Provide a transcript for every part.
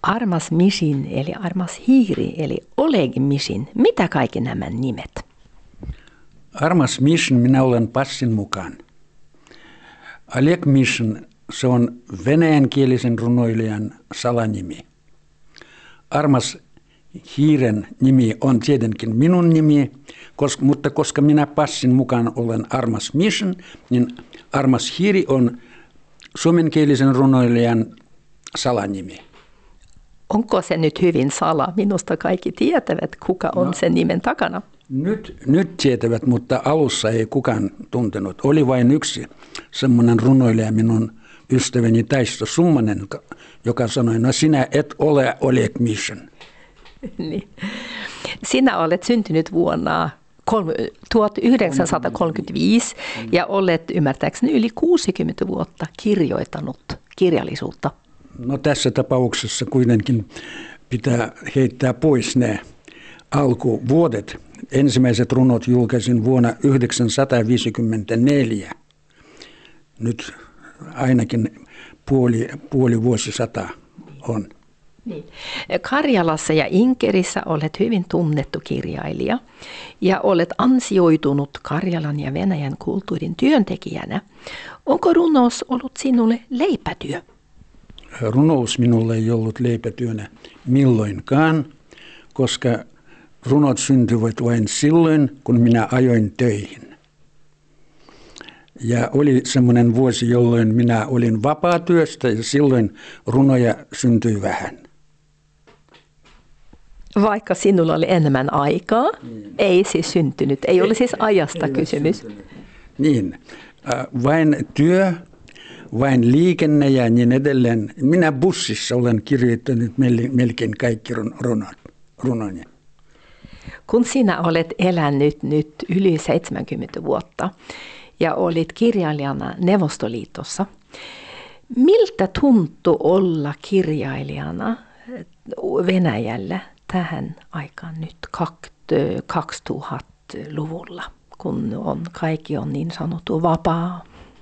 Armas Mishin eli Armas Hiiri eli Oleg Mishin. Mitä kaikki nämä nimet? Armas Mishin minä olen passin mukaan. Oleg Mishin, se on venäjänkielisen runoilijan salanimi. Armas Hiiren nimi on tietenkin minun nimi, mutta koska minä passin mukaan olen Armas Mishin, niin Armas Hiiri on suomenkielisen runoilijan salanimi. Onko se nyt hyvin sala? Minusta kaikki tietävät, kuka on sen nimen takana. Nyt tietävät, mutta alussa ei kukaan tuntenut. Oli vain yksi semmoinen runoilija, minun ystäväni Taisto Summanen, joka sanoi, no sinä et ole Oleg Mishin. Niin. Sinä olet syntynyt vuonna 1935 ja olet ymmärtääkseni yli 60 vuotta kirjoittanut kirjallisuutta. No tässä tapauksessa kuitenkin pitää heittää pois ne alkuvuodet. Ensimmäiset runot julkaisin vuonna 1954. Nyt ainakin puoli vuosisata on. Niin. Karjalassa ja Inkerissä olet hyvin tunnettu kirjailija ja olet ansioitunut Karjalan ja Venäjän kulttuurin työntekijänä. Onko runous ollut sinulle leipätyö? Runous minulle ei ollut leipätyönä milloinkaan, koska runot syntyivät vain silloin, kun minä ajoin töihin. Ja oli semmoinen vuosi, jolloin minä olin vapaatyöstä ja silloin runoja syntyi vähän. Vaikka sinulla oli enemmän aikaa, ei siis syntynyt, ei ole siis ajasta kysymys. Niin, vain työ, vain liikenne ja niin edelleen. Minä bussissa olen kirjoittanut melkein kaikki runoni. Kun sinä olet elänyt nyt yli 70 vuotta ja olit kirjailijana Neuvostoliitossa, miltä tuntui olla kirjailijana Venäjällä tähän aikaan nyt 2000-luvulla, kun kaikki on niin sanottu vapaa?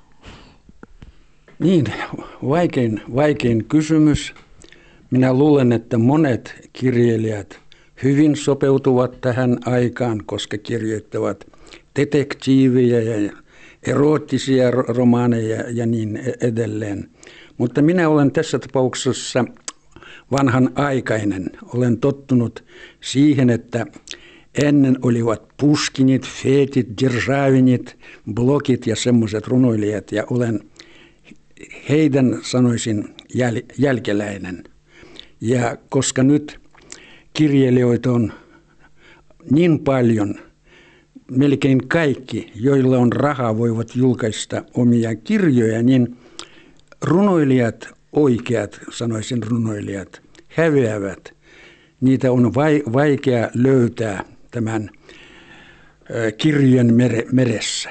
Niin, vaikein kysymys. Minä luulen, että monet kirjailijat hyvin sopeutuvat tähän aikaan, koska kirjoittavat detektiivejä ja eroottisia romaaneja ja niin edelleen. Mutta minä olen tässä tapauksessa vanhanaikainen. Olen tottunut siihen, että ennen olivat Pushkinit, Fetit, Державинit, Blokit ja semmoiset runoilijat, ja olen heidän, sanoisin, jälkeläinen. Ja koska nyt kirjailijoita on niin paljon, melkein kaikki, joilla on rahaa, voivat julkaista omia kirjoja, niin runoilijat, oikeat, sanoisin runoilijat, häviävät. Niitä on vaikea löytää tämän kirjojen meressä.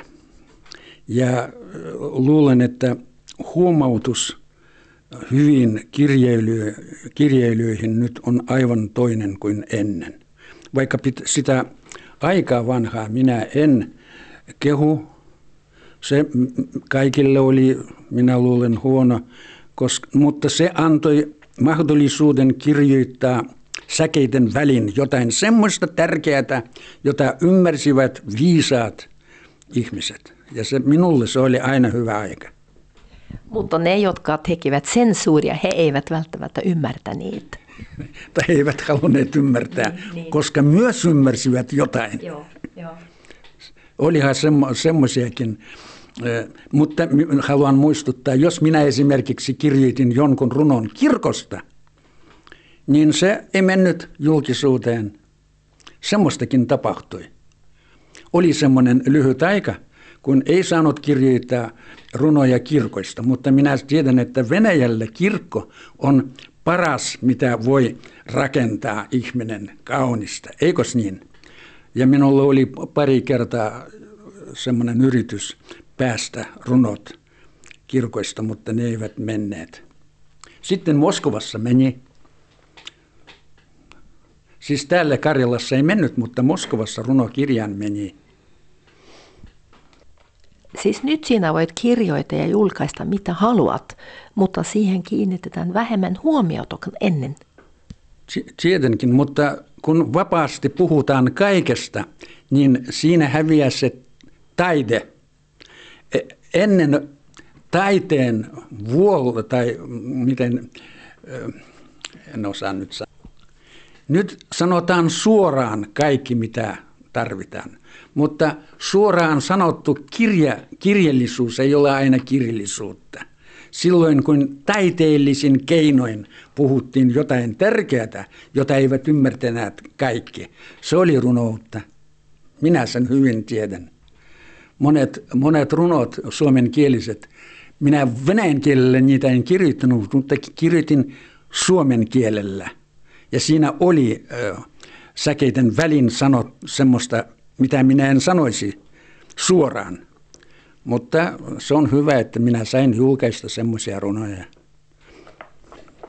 Ja luulen, että huomautus hyvin kirjailijoihin nyt on aivan toinen kuin ennen. Vaikka sitä aikaa vanhaa minä en kehu, se kaikille oli, minä luulen, huono, mutta se antoi mahdollisuuden kirjoittaa säkeiden välin jotain semmoista tärkeää, jota ymmärsivät viisaat ihmiset. Ja minulle se oli aina hyvä aika. Mutta ne, jotka tekivät sensuuria, he eivät välttämättä ymmärtäneet. Tai eivät halunneet ymmärtää, koska myös ymmärsivät jotain. Joo. Olihan semmoisiakin. Mutta haluan muistuttaa, jos minä esimerkiksi kirjoitin jonkun runon kirkosta, niin se ei mennyt julkisuuteen. Semmoistakin tapahtui. Oli semmoinen lyhyt aika, kun ei saanut kirjoittaa runoja kirkoista, mutta minä tiedän, että Venäjällä kirkko on paras, mitä voi rakentaa ihminen kaunista. Eikös niin? Ja minulla oli pari kertaa semmoinen yritys päästä runot kirkoista, mutta ne eivät menneet. Sitten Moskovassa meni. Siis täällä Karjalassa ei mennyt, mutta Moskovassa runokirjan meni. Siis nyt sinä voit kirjoittaa ja julkaista mitä haluat, mutta siihen kiinnitetään vähemmän huomiota kuin ennen. Tietenkin, mutta kun vapaasti puhutaan kaikesta, niin siinä häviää se taide. Ennen taiteen tai miten, en osaa nyt sanoa. Nyt sanotaan suoraan kaikki, mitä tarvitaan, mutta suoraan sanottu kirjallisuus ei ole aina kirjallisuutta. Silloin kun taiteellisin keinoin puhuttiin jotain tärkeää, jota eivät ymmärtäneet kaikki, se oli runoutta. Minä sen hyvin tiedän. Monet runot suomenkieliset, minä venäjän kielellä niitä en kirjoittanut, mutta kirjoitin suomen kielellä. Ja siinä oli säkeiden välin sanot semmoista, mitä minä en sanoisi suoraan. Mutta se on hyvä, että minä sain julkaista semmoisia runoja.